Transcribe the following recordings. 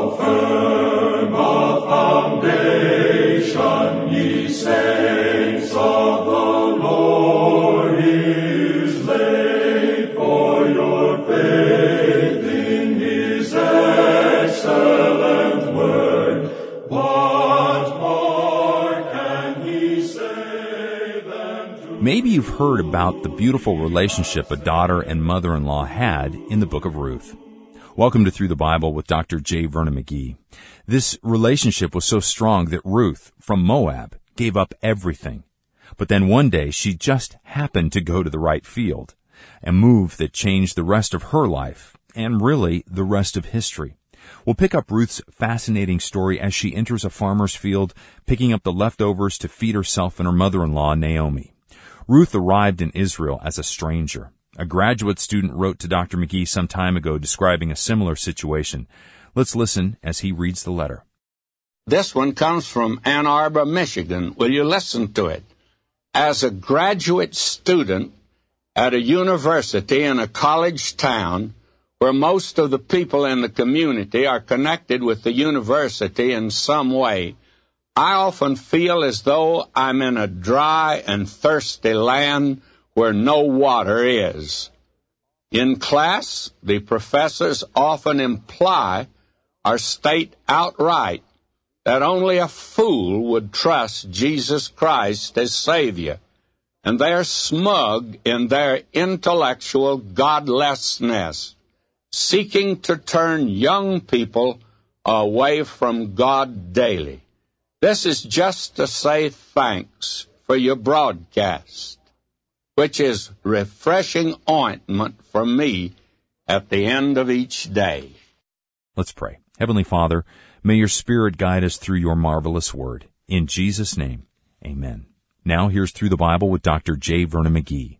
firm a foundation, ye saints of the Lord, is laid, for your faith in his excellent word. What more can he say than to... Maybe you've heard about the beautiful relationship a daughter and mother-in-law had in the book of Ruth. Welcome to Through the Bible with Dr. J. Vernon McGee. This relationship was so strong that Ruth, from Moab, gave up everything. But then one day she just happened to go to the right field, a move that changed the rest of her life, and really the rest of history. We'll pick up Ruth's fascinating story as she enters a farmer's field, picking up the leftovers to feed herself and her mother-in-law, Naomi. Ruth arrived in Israel as a stranger. A graduate student wrote to Dr. McGee some time ago describing a similar situation. Let's listen as he reads the letter. This one comes from Ann Arbor, Michigan. Will you listen to it? As a graduate student at a university in a college town where most of the people in the community are connected with the university in some way, I often feel as though I'm in a dry and thirsty land where no water is. In class, the professors often imply or state outright that only a fool would trust Jesus Christ as Savior, and they're smug in their intellectual godlessness, seeking to turn young people away from God daily. This is just to say thanks for your broadcast, which is refreshing ointment for me at the end of each day. Let's pray. Heavenly Father, may your Spirit guide us through your marvelous word. In Jesus' name, amen. Now here's Through the Bible with Dr. J. Vernon McGee.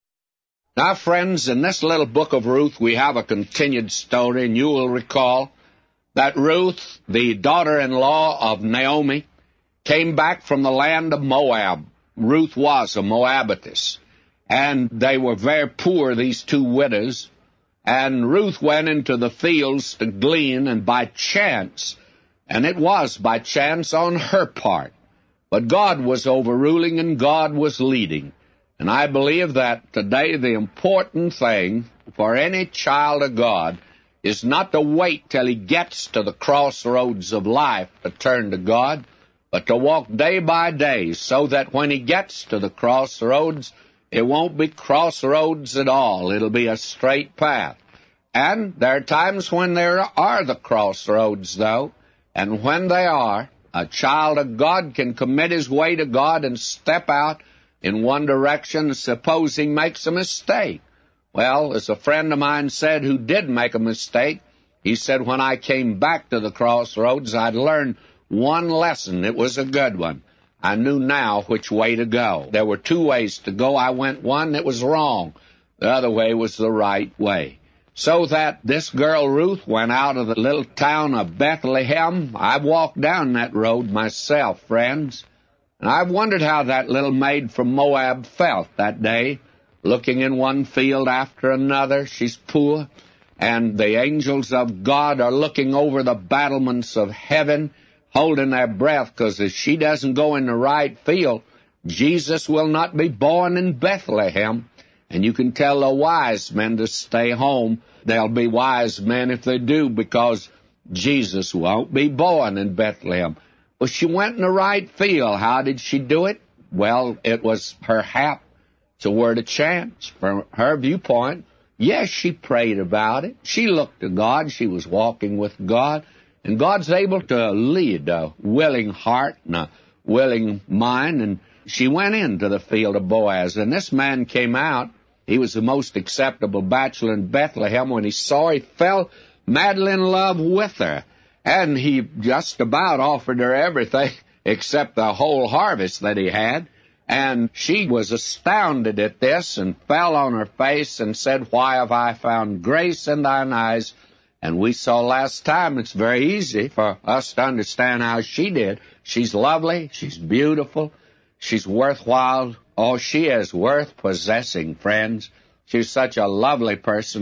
Now, friends, in this little book of Ruth, we have a continued story, and you will recall that Ruth, the daughter-in-law of Naomi, came back from the land of Moab. Ruth was a Moabitess, and they were very poor, these two widows. And Ruth went into the fields to glean, and by chance, and it was by chance on her part, but God was overruling and God was leading. And I believe that today the important thing for any child of God is not to wait till he gets to the crossroads of life to turn to God, but to walk day by day so that when he gets to the crossroads, it won't be crossroads at all. It'll be a straight path. And there are times when there are the crossroads, though, and when they are, a child of God can commit his way to God and step out in one direction, suppose he makes a mistake. Well, as a friend of mine said who did make a mistake, he said, when I came back to the crossroads, I'd learned one lesson. It was a good one. I knew now which way to go. There were two ways to go. I went one that was wrong. The other way was the right way. So that this girl Ruth went out of the little town of Bethlehem. I walked down that road myself, friends. And I wondered how that little maid from Moab felt that day, looking in one field after another. She's poor, and the angels of God are looking over the battlements of heaven, holding their breath, because if she doesn't go in the right field, Jesus will not be born in Bethlehem. And you can tell the wise men to stay home. They'll be wise men if they do, because Jesus won't be born in Bethlehem. Well, she went in the right field. How did she do it? Well, it was her hap. It's a word of chance. From her viewpoint, yes, she prayed about it. She looked to God. She was walking with God. And God's able to lead a willing heart and a willing mind. And she went into the field of Boaz. And this man came out. He was the most acceptable bachelor in Bethlehem. When he saw her, he fell madly in love with her. And he just about offered her everything except the whole harvest that he had. And she was astounded at this and fell on her face and said, "Why have I found grace in thine eyes?" And we saw last time it's very easy for us to understand how she did. She's lovely. She's beautiful. She's worthwhile. Oh, she is worth possessing, friends. She's such a lovely person.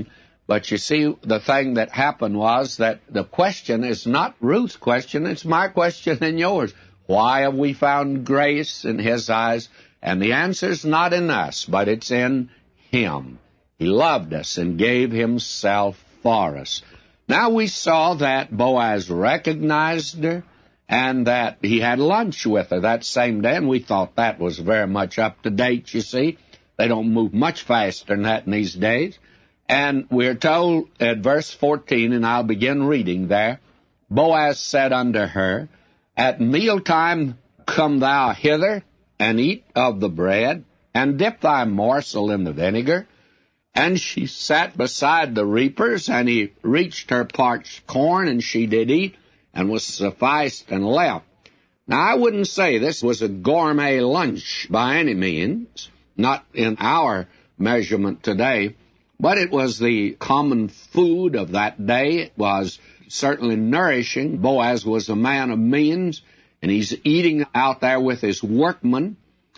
But you see, the thing that happened was that the question is not Ruth's question, it's my question and yours. Why have we found grace in His eyes? And the answer's not in us, but it's in Him. He loved us and gave Himself for us. Now we saw that Boaz recognized her and that he had lunch with her that same day, and we thought that was very much up to date, you see. They don't move much faster than that in these days. And we're told at verse 14, and I'll begin reading there, Boaz said unto her, At mealtime come thou hither, and eat of the bread, and dip thy morsel in the vinegar. And she sat beside the reapers, and he reached her parched corn, and she did eat, and was sufficed and left. Now, I wouldn't say this was a gourmet lunch by any means, not in our measurement today, but it was the common food of that day. It was certainly nourishing. Boaz was a man of means, and he's eating out there with his workmen.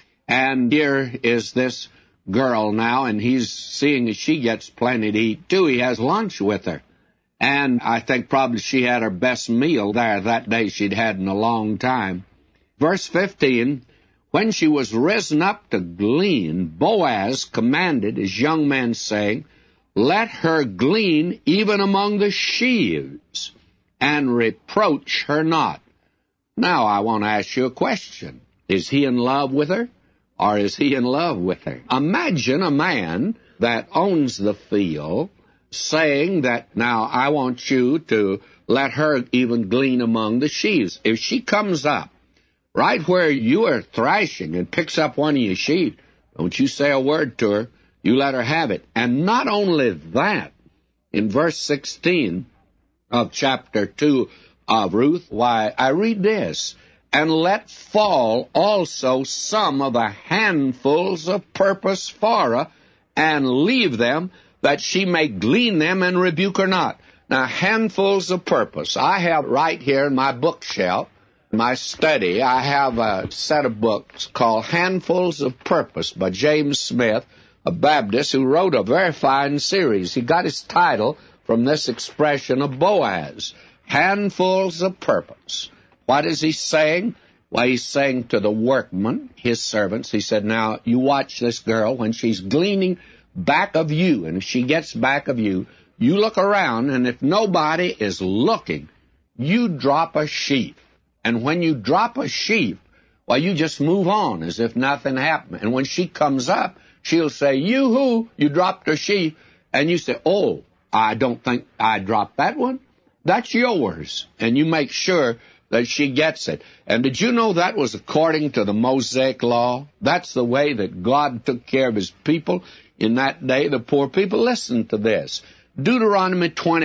And here is this girl now, and he's seeing that she gets plenty to eat, too. He has lunch with her. And I think probably she had her best meal there that day she'd had in a long time. Verse 15, When she was risen up to glean, Boaz commanded his young men, saying, Let her glean even among the sheaves, and reproach her not. Now I want to ask you a question. Is he in love with her, or is he in love with her? Imagine a man that owns the field saying that, now I want you to let her even glean among the sheaves. If she comes up right where you are thrashing and picks up one of your sheaves, don't you say a word to her. You let her have it. And not only that, in verse 16 of chapter 2 of Ruth, why, I read this, And let fall also some of the handfuls of purpose for her, and leave them, that she may glean them and rebuke her not. Now, handfuls of purpose. I have right here in my bookshelf, my study, I have a set of books called Handfuls of Purpose by James Smith, a Baptist who wrote a very fine series. He got his title from this expression of Boaz, handfuls of purpose. What is he saying? Well, he's saying to the workmen, his servants, he said, now, you watch this girl when she's gleaning back of you, and if she gets back of you, you look around, and if nobody is looking, you drop a sheaf. And when you drop a sheaf, well, you just move on as if nothing happened. And when she comes up, she'll say, you dropped a sheaf. And you say, oh, I don't think I dropped that one. That's yours. And you make sure that she gets it. And did you know that was according to the Mosaic law? That's the way that God took care of His people in that day, the poor people. Listen to this. Deuteronomy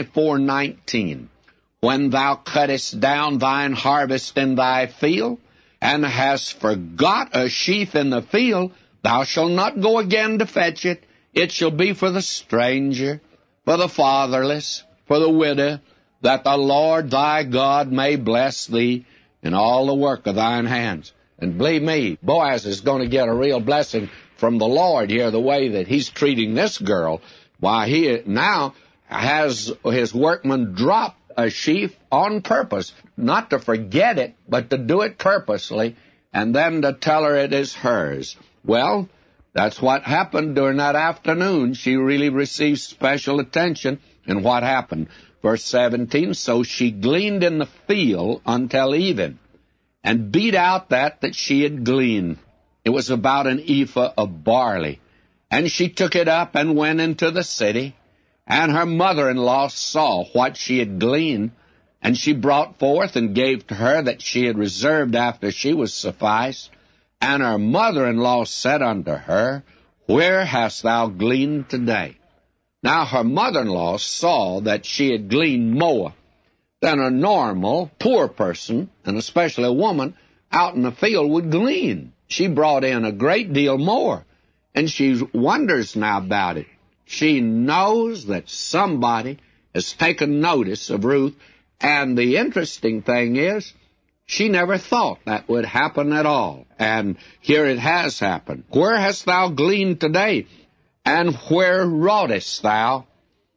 24:19. When thou cuttest down thine harvest in thy field, and hast forgot a sheaf in the field, thou shalt not go again to fetch it. It shall be for the stranger, for the fatherless, for the widow, that the Lord thy God may bless thee in all the work of thine hands. And believe me, Boaz is going to get a real blessing from the Lord here, the way that he's treating this girl. Why, he now has his workman drop a sheaf on purpose, not to forget it, but to do it purposely, and then to tell her it is hers. Well, that's what happened during that afternoon. She really received special attention. And what happened? Verse 17, so she gleaned in the field until even, and beat out that she had gleaned. It was about an ephah of barley. And she took it up and went into the city. And her mother-in-law saw what she had gleaned, and she brought forth and gave to her that she had reserved after she was sufficed. And her mother-in-law said unto her, Where hast thou gleaned today? Now her mother-in-law saw that she had gleaned more than a normal poor person, and especially a woman, out in the field would glean. She brought in a great deal more, and she wonders now about it. She knows that somebody has taken notice of Ruth, and the interesting thing is, she never thought that would happen at all. And here it has happened. Where hast thou gleaned today? And where wroughtest thou?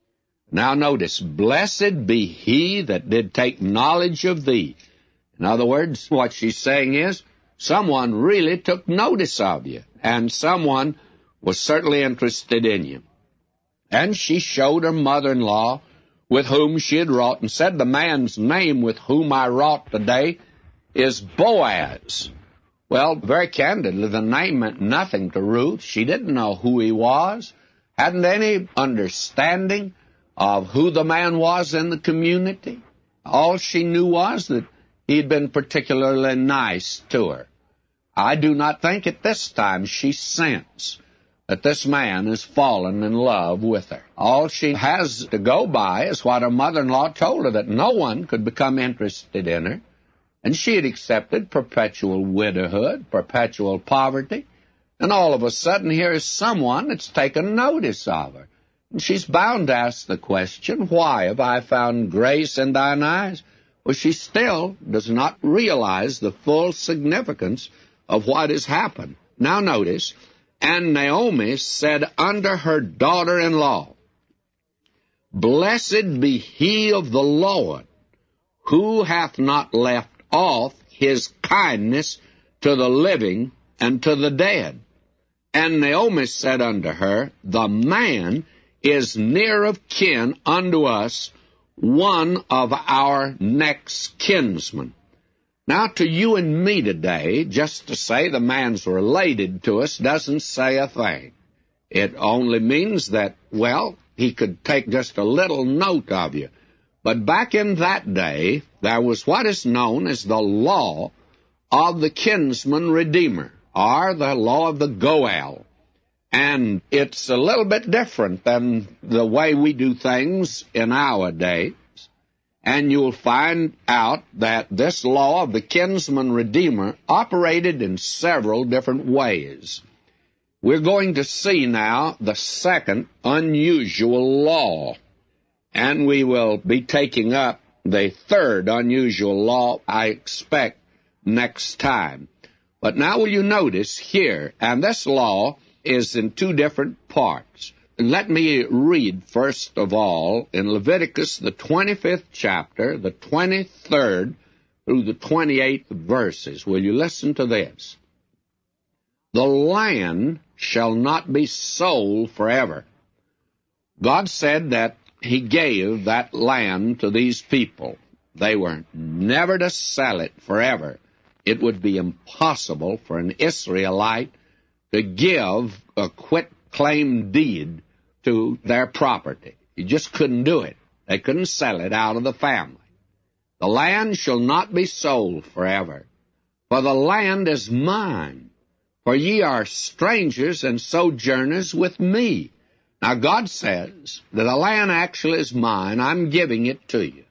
Now notice, blessed be he that did take knowledge of thee. In other words, what she's saying is, someone really took notice of you, and someone was certainly interested in you. And she showed her mother-in-law with whom she had wrought, and said, the man's name with whom I wrought today is Boaz. Well, very candidly, the name meant nothing to Ruth. She didn't know who he was, hadn't any understanding of who the man was in the community. All she knew was that he'd been particularly nice to her. I do not think at this time she sensed that this man has fallen in love with her. All she has to go by is what her mother-in-law told her, that no one could become interested in her, and she had accepted perpetual widowhood, perpetual poverty, and all of a sudden here is someone that's taken notice of her. And she's bound to ask the question, why have I found grace in thine eyes? Well, she still does not realize the full significance of what has happened. Now notice, and Naomi said unto her daughter-in-law, blessed be he of the Lord, who hath not left off his kindness to the living and to the dead. And Naomi said unto her, the man is near of kin unto us, one of our next kinsmen. Now, to you and me today, just to say the man's related to us doesn't say a thing. It only means that, well, he could take just a little note of you. But back in that day, there was what is known as the law of the kinsman redeemer, or the law of the Goel. And it's a little bit different than the way we do things in our day. And you'll find out that this law of the kinsman redeemer operated in several different ways. We're going to see now the second unusual law, and we will be taking up the third unusual law, I expect, next time. But now will you notice here, and this law is in two different parts. Let me read, first of all, in Leviticus, the 25th chapter, the 23rd through the 28th verses. Will you listen to this? The land shall not be sold forever. God said that he gave that land to these people. They were never to sell it forever. It would be impossible for an Israelite to give a quit-claim deed to their property. You just couldn't do it. They couldn't sell it out of the family. The land shall not be sold forever, for the land is mine, for ye are strangers and sojourners with me. Now God says that the land actually is mine. I'm giving it to you.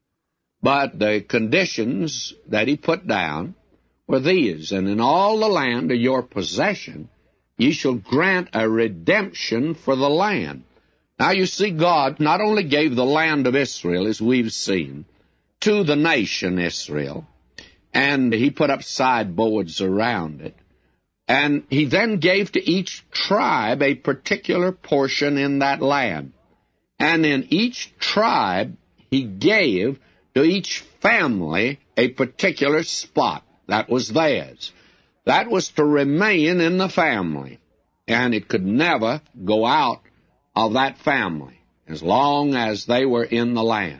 But the conditions that he put down were these, and in all the land of your possession ye shall grant a redemption for the land. Now you see, God not only gave the land of Israel, as we've seen, to the nation Israel, and he put up sideboards around it, and he then gave to each tribe a particular portion in that land. And in each tribe, he gave to each family a particular spot that was theirs. That was to remain in the family, and it could never go out of that family as long as they were in the land.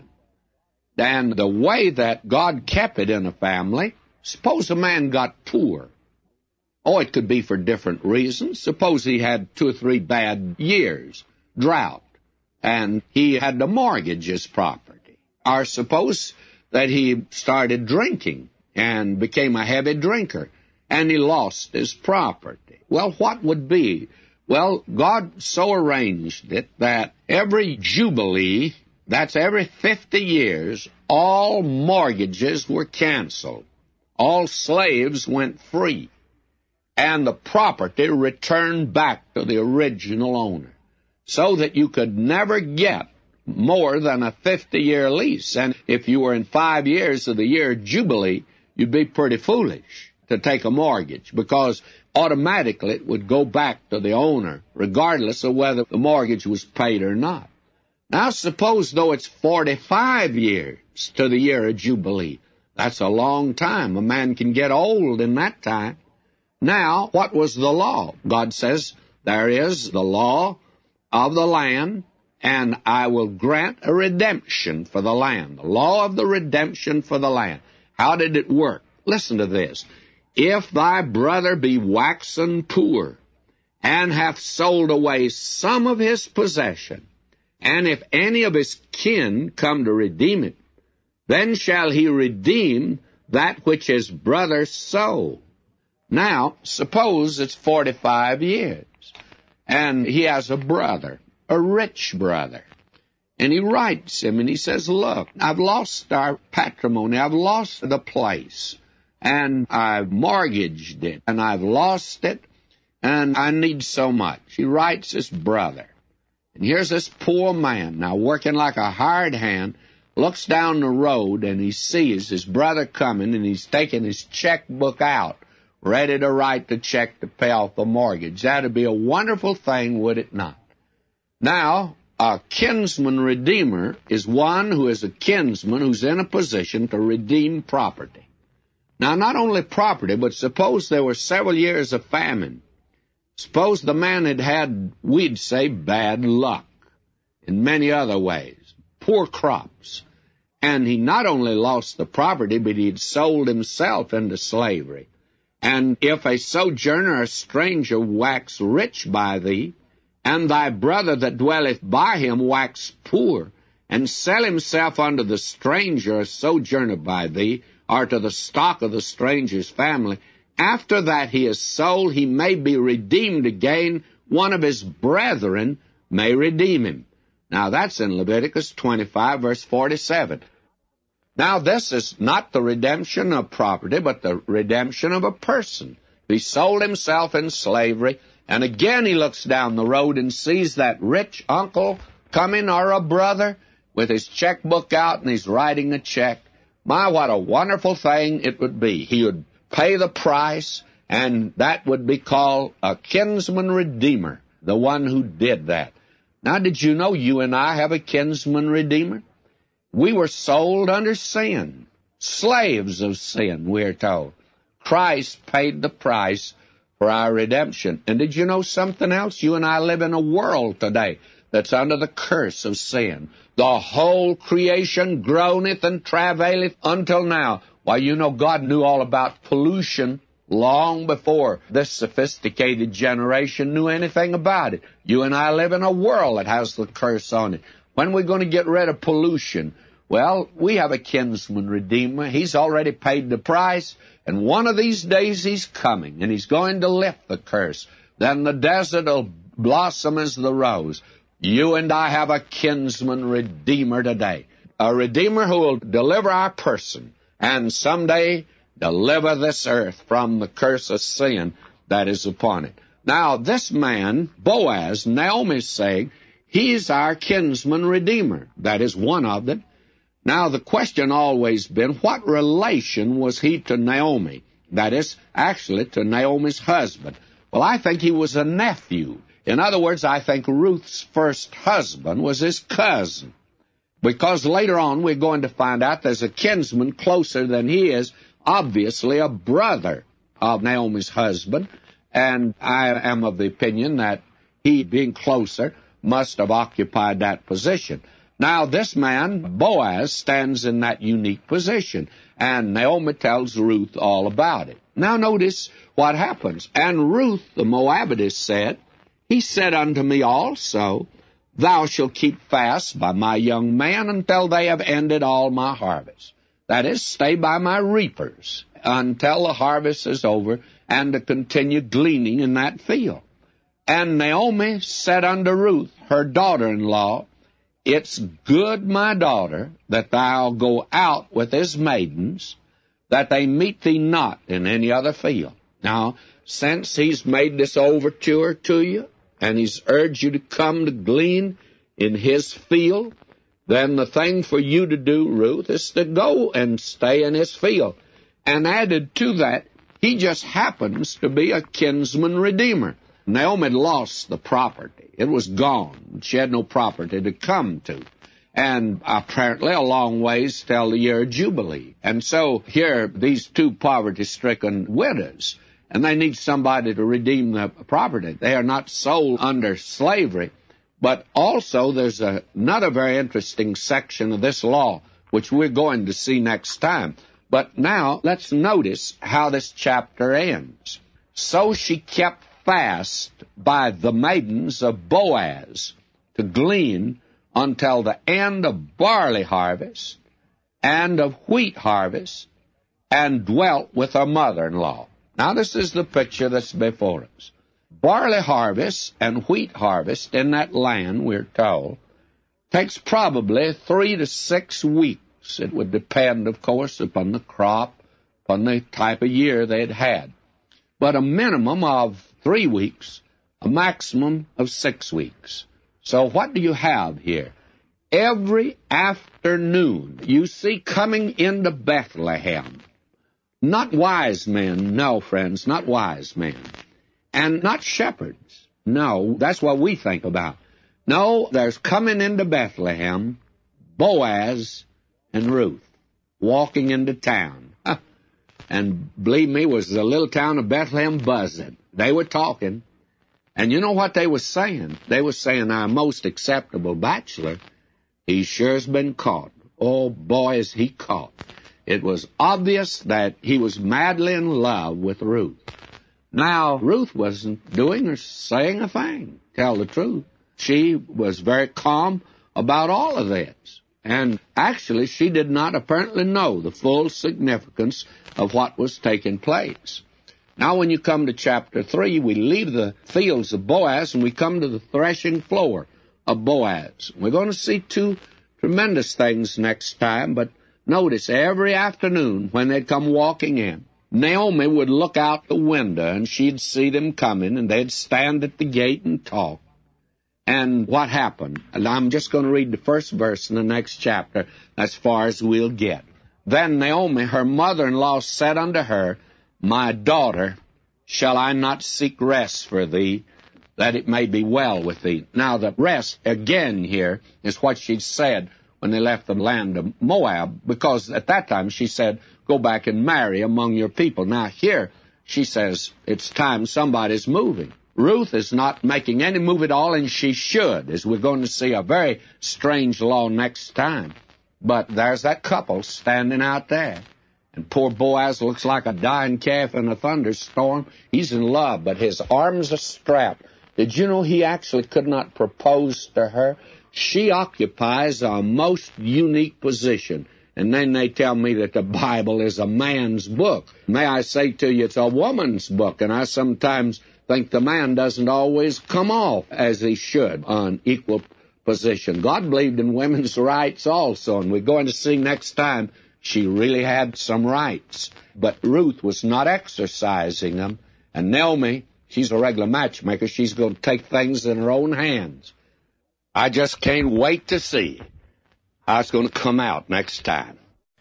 And the way that God kept it in a family, suppose a man got poor. Oh, it could be for different reasons. Suppose he had 2 or 3 bad years, drought, and he had to mortgage his property. Or suppose that he started drinking and became a heavy drinker, and he lost his property. Well, what would be? Well, God so arranged it that every jubilee, that's every 50 years, all mortgages were canceled. All slaves went free, and the property returned back to the original owner, so that you could never get more than a 50-year lease. And if you were in 5 years of the year jubilee, you'd be pretty foolish to take a mortgage, because automatically it would go back to the owner, regardless of whether the mortgage was paid or not. Now suppose, though, it's 45 years to the year of Jubilee. That's a long time. A man can get old in that time. Now, what was the law? God says, there is the law of the land, and I will grant a redemption for the land. The law of the redemption for the land. How did it work? Listen to this. If thy brother be waxen poor, and hath sold away some of his possession, and if any of his kin come to redeem it, then shall he redeem that which his brother sold. Now, suppose it's 45 years, and he has a brother, a rich brother, and he writes him, and he says, look, I've lost our patrimony, I've lost the place, and I've mortgaged it, and I've lost it, and I need so much. He writes his brother. And here's this poor man, now working like a hired hand, looks down the road, and he sees his brother coming, and he's taking his checkbook out, ready to write the check to pay off the mortgage. That'd be a wonderful thing, would it not? Now, a kinsman redeemer is one who is a kinsman who's in a position to redeem property. Now, not only property, but suppose there were several years of famine. Suppose the man had had, we'd say, bad luck in many other ways, poor crops, and he not only lost the property, but he'd sold himself into slavery. And if a sojourner or a stranger wax rich by thee, and thy brother that dwelleth by him wax poor, and sell himself unto the stranger or sojourner by thee, or to the stock of the stranger's family, after that he is sold, he may be redeemed again. One of his brethren may redeem him. Now, that's in Leviticus 25, verse 47. Now, this is not the redemption of property, but the redemption of a person. He sold himself in slavery, and again he looks down the road and sees that rich uncle coming, or a brother, with his checkbook out, and he's writing a check. My, what a wonderful thing it would be. He would pay the price, and that would be called a kinsman redeemer, the one who did that. Now, did you know you and I have a kinsman redeemer? We were sold under sin, slaves of sin, we're told. Christ paid the price for our redemption. And did you know something else? You and I live in a world today that's under the curse of sin. The whole creation groaneth and travaileth until now. Why, you know, God knew all about pollution long before this sophisticated generation knew anything about it. You and I live in a world that has the curse on it. When are we going to get rid of pollution? Well, we have a kinsman redeemer. He's already paid the price, and one of these days he's coming, and he's going to lift the curse. Then the desert will blossom as the rose. You and I have a kinsman redeemer today, a redeemer who will deliver our person, and someday deliver this earth from the curse of sin that is upon it. Now, this man, Boaz, Naomi's saying, he's our kinsman redeemer. That is one of them. Now, the question always been, what relation was he to Naomi? That is, actually, to Naomi's husband. Well, I think he was a nephew. In other words, I think Ruth's first husband was his cousin. Because later on we're going to find out there's a kinsman closer than he is, obviously a brother of Naomi's husband, and I am of the opinion that he, being closer, must have occupied that position. Now, this man, Boaz, stands in that unique position, and Naomi tells Ruth all about it. Now, notice what happens. And Ruth, the Moabitess, said, he said unto me also, thou shalt keep fast by my young man until they have ended all my harvest. That is, stay by my reapers until the harvest is over, and to continue gleaning in that field. And Naomi said unto Ruth, her daughter-in-law, it's good, my daughter, that thou go out with his maidens, that they meet thee not in any other field. Now, since he's made this overture to you, and he's urged you to come to glean in his field, then the thing for you to do, Ruth, is to go and stay in his field. And added to that, he just happens to be a kinsman redeemer. Naomi had lost the property. It was gone. She had no property to come to. And apparently a long ways till the year of Jubilee. And so here, these two poverty-stricken widows, and they need somebody to redeem the property. They are not sold under slavery. But also there's another very interesting section of this law, which we're going to see next time. But now let's notice how this chapter ends. So she kept fast by the maidens of Boaz to glean until the end of barley harvest and of wheat harvest, and dwelt with her mother-in-law. Now this is the picture that's before us. Barley harvest and wheat harvest in that land, we're told, takes probably 3 to 6 weeks. It would depend, of course, upon the crop, upon the type of year they'd had. But a minimum of 3 weeks, a maximum of 6 weeks. So what do you have here? Every afternoon you see coming into Bethlehem, not wise men, no, friends, not wise men, and not shepherds. No, that's what we think about. No, there's coming into Bethlehem Boaz and Ruth walking into town. And believe me, was the little town of Bethlehem buzzing. They were talking. And you know what they were saying? They were saying, our most acceptable bachelor, he sure has been caught. Oh, boy, is he caught. It was obvious that he was madly in love with Ruth. Now, Ruth wasn't doing or saying a thing, tell the truth. She was very calm about all of this. And actually, she did not apparently know the full significance of what was taking place. Now, when you come to chapter 3, we leave the fields of Boaz and we come to the threshing floor of Boaz. We're going to see two tremendous things next time, but notice every afternoon when they'd come walking in, Naomi would look out the window and she'd see them coming and they'd stand at the gate and talk. And what happened? And I'm just going to read the first verse in the next chapter as far as we'll get. Then Naomi, her mother-in-law, said unto her, My daughter, shall I not seek rest for thee, that it may be well with thee? Now the rest, again here, is what she said when they left the land of Moab, because at that time she said, go back and marry among your people. Now here she says, it's time somebody's moving. Ruth is not making any move at all, and she should, as we're going to see a very strange law next time. But there's that couple standing out there. And poor Boaz looks like a dying calf in a thunderstorm. He's in love, but his arms are strapped. Did you know he actually could not propose to her? She occupies a most unique position. And then they tell me that the Bible is a man's book. May I say to you, it's a woman's book. And I sometimes think the man doesn't always come off as he should on equal position. God believed in women's rights also, and we're going to see next time she really had some rights. But Ruth was not exercising them, and Naomi, she's a regular matchmaker. She's going to take things in her own hands. I just can't wait to see how it's going to come out next time.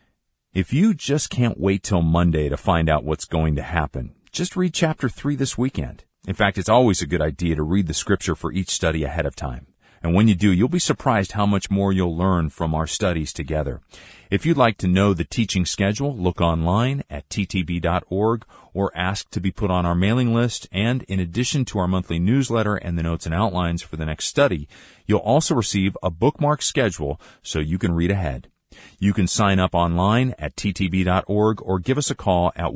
If you just can't wait till Monday to find out what's going to happen, just read chapter 3 this weekend. In fact, it's always a good idea to read the scripture for each study ahead of time. And when you do, you'll be surprised how much more you'll learn from our studies together. If you'd like to know the teaching schedule, look online at ttb.org or ask to be put on our mailing list. And in addition to our monthly newsletter and the notes and outlines for the next study, you'll also receive a bookmark schedule so you can read ahead. You can sign up online at ttb.org or give us a call at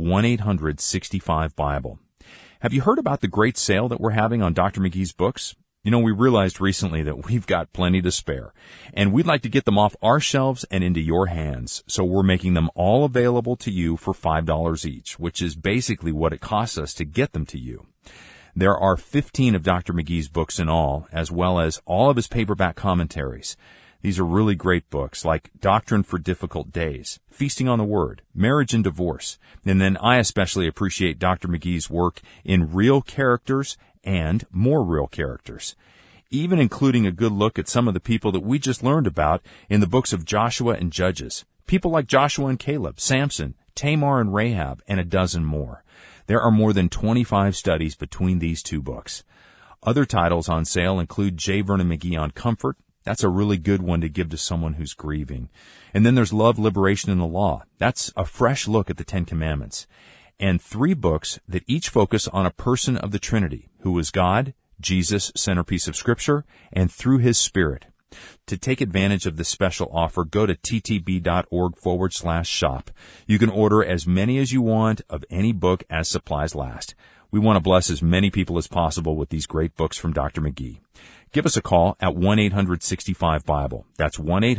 1-800-65-BIBLE. Have you heard about the great sale that we're having on Dr. McGee's books? You know, we realized recently that we've got plenty to spare, and we'd like to get them off our shelves and into your hands, so we're making them all available to you for $5 each, which is basically what it costs us to get them to you. There are 15 of Dr. McGee's books in all, as well as all of his paperback commentaries. These are really great books, like Doctrine for Difficult Days, Feasting on the Word, Marriage and Divorce. And then I especially appreciate Dr. McGee's work in Real Characters and More Real Characters, even including a good look at some of the people that we just learned about in the books of Joshua and Judges. People like Joshua and Caleb, Samson, Tamar and Rahab, and a dozen more. There are more than 25 studies between these two books. Other titles on sale include J. Vernon McGee on Comfort. That's a really good one to give to someone who's grieving. And then there's Love, Liberation, and the Law. That's a fresh look at the Ten Commandments. And 3 books that each focus on a person of the Trinity, who is God, Jesus, centerpiece of Scripture, and through His Spirit. To take advantage of this special offer, go to ttb.org/shop. You can order as many as you want of any book as supplies last. We want to bless as many people as possible with these great books from Dr. McGee. Give us a call at 1-800-65-BIBLE. That's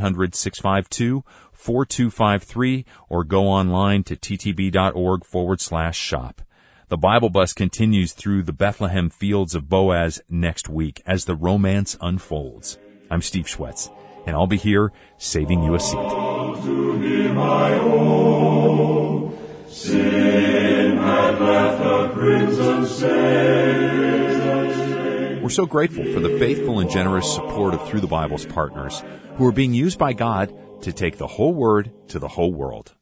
1-800-652-4253, or go online to ttb.org/shop. The Bible Bus continues through the Bethlehem fields of Boaz next week as the romance unfolds. I'm Steve Schwetz, and I'll be here saving you a seat. To Him I owe, sin had left a crimson stain. We're so grateful for the faithful and generous support of Through the Bible's partners, who are being used by God to take the whole Word to the whole world.